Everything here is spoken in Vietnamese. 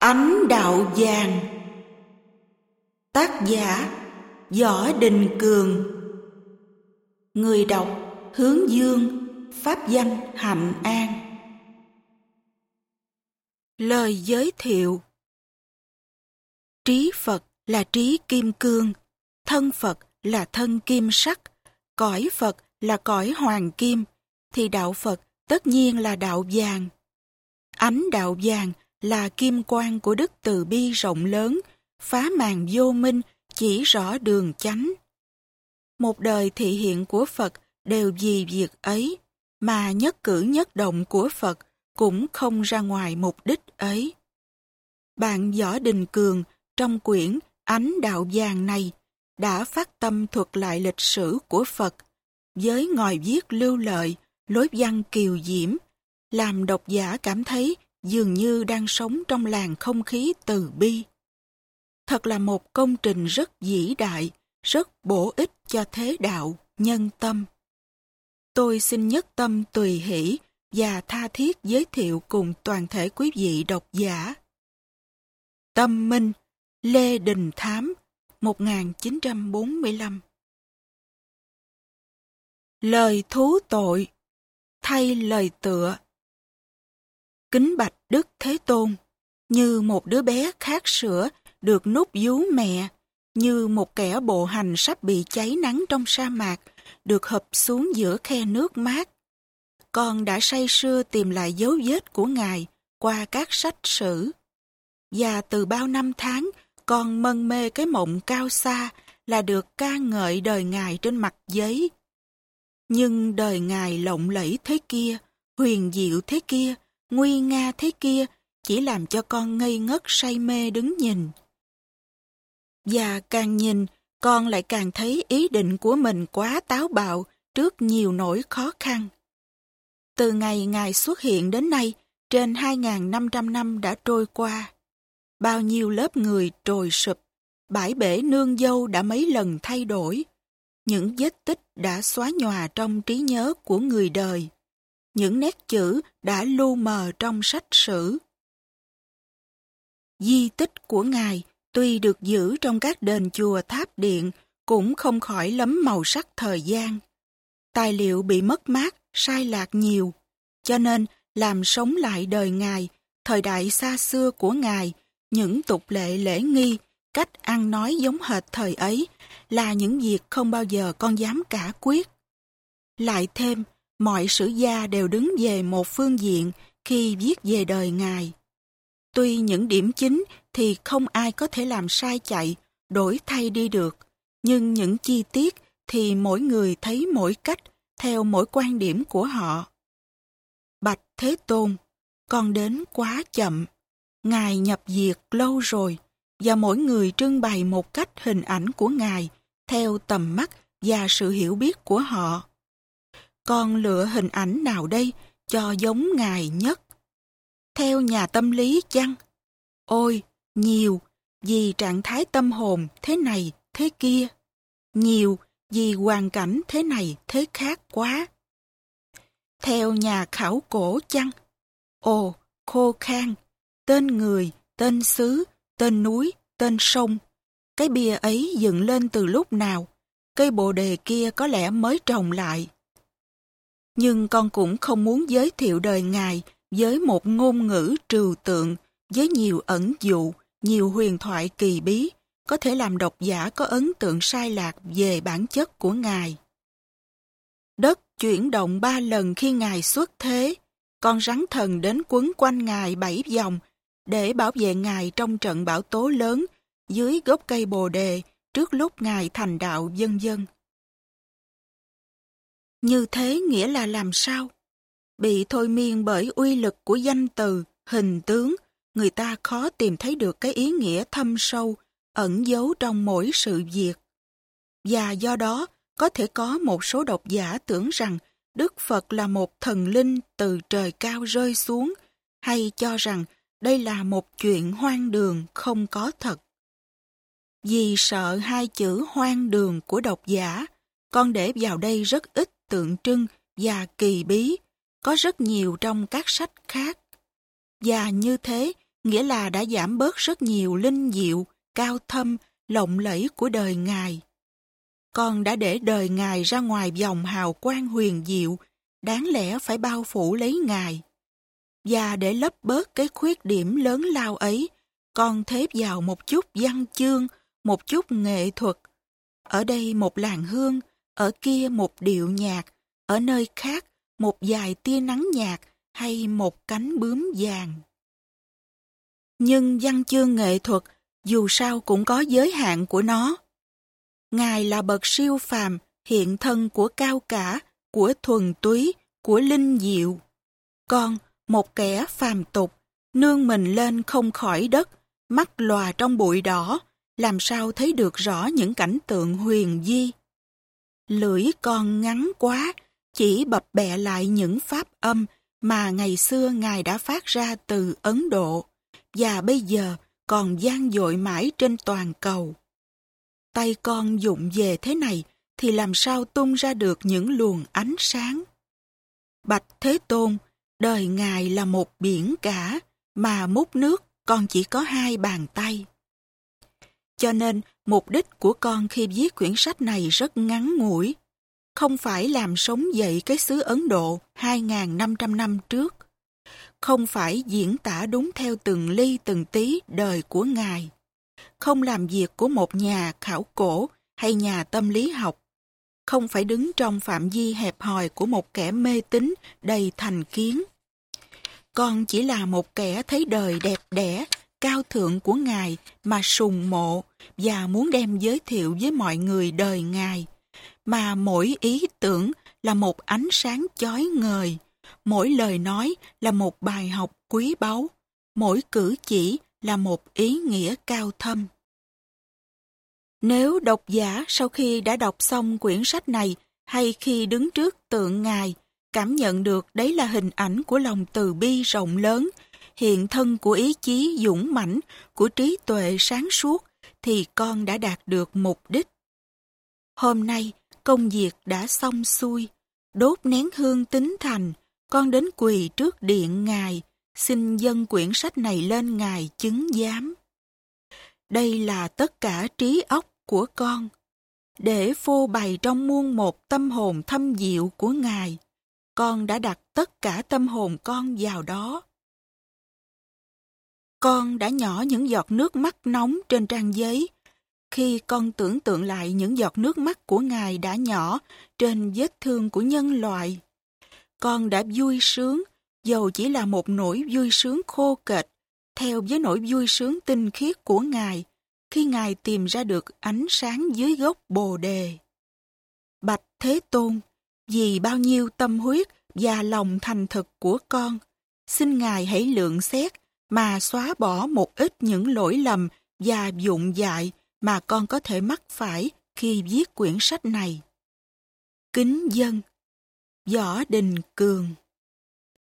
Ánh đạo vàng. Tác giả Võ Đình Cường. Người đọc Hướng Dương, pháp danh Hạnh An. Lời giới thiệu. Trí Phật là trí kim cương, thân Phật là thân kim sắc, cõi Phật là cõi hoàng kim, thì đạo Phật tất nhiên là đạo vàng. Ánh đạo vàng là kim quang của đức từ bi rộng lớn, phá màn vô minh, chỉ rõ đường chánh. Một đời thị hiện của Phật đều vì việc ấy, mà nhất cử nhất động của Phật cũng không ra ngoài mục đích ấy. Bạn Võ Đình Cường trong quyển Ánh đạo vàng này đã phát tâm thuật lại lịch sử của Phật với ngòi viết lưu lợi, lối văn kiều diễm, làm độc giả cảm thấy dường như đang sống trong làn không khí từ bi. Thật là một công trình rất vĩ đại, rất bổ ích cho thế đạo, nhân tâm. Tôi xin nhất tâm tùy hỷ và tha thiết giới thiệu cùng toàn thể quý vị độc giả. Tâm Minh, Lê Đình Thám, 1945. Lời thú tội, thay lời tựa. Kính bạch Đức Thế Tôn, như một đứa bé khát sữa được nút vú mẹ, như một kẻ bộ hành sắp bị cháy nắng trong sa mạc, được hụp xuống giữa khe nước mát. Con đã say sưa tìm lại dấu vết của Ngài qua các sách sử. Và từ bao năm tháng, con mân mê cái mộng cao xa là được ca ngợi đời Ngài trên mặt giấy. Nhưng đời Ngài lộng lẫy thế kia, huyền diệu thế kia, nguy nga thế kia, chỉ làm cho con ngây ngất say mê đứng nhìn. Và càng nhìn, con lại càng thấy ý định của mình quá táo bạo trước nhiều nỗi khó khăn. Từ ngày Ngài xuất hiện đến nay, trên 2.500 năm đã trôi qua. Bao nhiêu lớp người trồi sụp, bãi bể nương dâu đã mấy lần thay đổi. Những vết tích đã xóa nhòa trong trí nhớ của người đời. Những nét chữ đã lu mờ trong sách sử. Di tích của Ngài tuy được giữ trong các đền chùa tháp điện cũng không khỏi lấm màu sắc thời gian. Tài liệu bị mất mát, sai lạc nhiều, cho nên làm sống lại đời Ngài, thời đại xa xưa của Ngài, những tục lệ lễ nghi, cách ăn nói giống hệt thời ấy là những việc không bao giờ con dám cả quyết. Lại thêm, mọi sử gia đều đứng về một phương diện khi viết về đời Ngài. Tuy những điểm chính thì không ai có thể làm sai chạy, đổi thay đi được, nhưng những chi tiết thì mỗi người thấy mỗi cách, theo mỗi quan điểm của họ. Bạch Thế Tôn, con đến quá chậm. Ngài nhập diệt lâu rồi, và mỗi người trưng bày một cách hình ảnh của Ngài, theo tầm mắt và sự hiểu biết của họ. Con lựa hình ảnh nào đây cho giống Ngài nhất? Theo nhà tâm lý chăng? Ôi, nhiều, vì trạng thái tâm hồn thế này, thế kia. Nhiều, vì hoàn cảnh thế này, thế khác quá. Theo nhà khảo cổ chăng? Ồ, khô khan, tên người, tên xứ, tên núi, tên sông. Cái bia ấy dựng lên từ lúc nào? Cây bồ đề kia có lẽ mới trồng lại. Nhưng con cũng không muốn giới thiệu đời Ngài với một ngôn ngữ trừu tượng, với nhiều ẩn dụ, nhiều huyền thoại kỳ bí, có thể làm độc giả có ấn tượng sai lạc về bản chất của Ngài. Đất chuyển động 3 lần khi Ngài xuất thế, con rắn thần đến quấn quanh Ngài 7 vòng để bảo vệ Ngài trong trận bão tố lớn dưới gốc cây bồ đề trước lúc Ngài thành đạo, vân vân. Như thế nghĩa là làm sao? Bị thôi miên bởi uy lực của danh từ, hình tướng, người ta khó tìm thấy được cái ý nghĩa thâm sâu, ẩn giấu trong mỗi sự việc. Và do đó, có thể có một số độc giả tưởng rằng Đức Phật là một thần linh từ trời cao rơi xuống, hay cho rằng đây là một chuyện hoang đường không có thật. Vì sợ hai chữ hoang đường của độc giả, con để vào đây rất ít tượng trưng và kỳ bí, có rất nhiều trong các sách khác. Và như thế nghĩa là đã giảm bớt rất nhiều linh diệu, cao thâm, lộng lẫy của đời Ngài. Con đã để đời Ngài ra ngoài vòng hào quang huyền diệu, đáng lẽ phải bao phủ lấy Ngài. Và để lấp bớt cái khuyết điểm lớn lao ấy, con thếp vào một chút văn chương, một chút nghệ thuật. Ở đây một làn hương, ở kia một điệu nhạc, ở nơi khác một vài tia nắng nhạt hay một cánh bướm vàng. Nhưng văn chương nghệ thuật dù sao cũng có giới hạn của nó. Ngài là bậc siêu phàm, hiện thân của cao cả, của thuần túy, của linh diệu. Con, một kẻ phàm tục, nương mình lên không khỏi đất, mắt lòa trong bụi đỏ, làm sao thấy được rõ những cảnh tượng huyền vi. Lưỡi con ngắn quá, chỉ bập bẹ lại những pháp âm mà ngày xưa Ngài đã phát ra từ Ấn Độ, và bây giờ còn vang dội mãi trên toàn cầu. Tay con dụng về thế này thì làm sao tung ra được những luồng ánh sáng. Bạch Thế Tôn, đời Ngài là một biển cả, mà múc nước con chỉ có 2 bàn tay. Cho nên, mục đích của con khi viết quyển sách này rất ngắn ngủi. Không phải làm sống dậy cái xứ Ấn Độ 2.500 năm trước. Không phải diễn tả đúng theo từng ly từng tí đời của Ngài. Không làm việc của một nhà khảo cổ hay nhà tâm lý học. Không phải đứng trong phạm vi hẹp hòi của một kẻ mê tín đầy thành kiến. Con chỉ là một kẻ thấy đời đẹp đẽ, cao thượng của Ngài mà sùng mộ và muốn đem giới thiệu với mọi người đời Ngài. Mà mỗi ý tưởng là một ánh sáng chói ngời, mỗi lời nói là một bài học quý báu, mỗi cử chỉ là một ý nghĩa cao thâm. Nếu độc giả sau khi đã đọc xong quyển sách này hay khi đứng trước tượng Ngài, cảm nhận được đấy là hình ảnh của lòng từ bi rộng lớn, hiện thân của ý chí dũng mãnh, của trí tuệ sáng suốt, thì con đã đạt được mục đích. Hôm nay, công việc đã xong xuôi, đốt nén hương tín thành, con đến quỳ trước điện Ngài, xin dâng quyển sách này lên Ngài chứng giám. Đây là tất cả trí óc của con, để phô bày trong muôn một tâm hồn thâm diệu của Ngài. Con đã đặt tất cả tâm hồn con vào đó. Con đã nhỏ những giọt nước mắt nóng trên trang giấy, khi con tưởng tượng lại những giọt nước mắt của Ngài đã nhỏ trên vết thương của nhân loại. Con đã vui sướng, dầu chỉ là một nỗi vui sướng khô kệch, theo với nỗi vui sướng tinh khiết của Ngài, khi Ngài tìm ra được ánh sáng dưới gốc Bồ Đề. Bạch Thế Tôn, vì bao nhiêu tâm huyết và lòng thành thực của con, xin Ngài hãy lượng xét mà xóa bỏ một ít những lỗi lầm và vụng dại mà con có thể mắc phải khi viết quyển sách này. Kính dâng, Võ Đình Cường.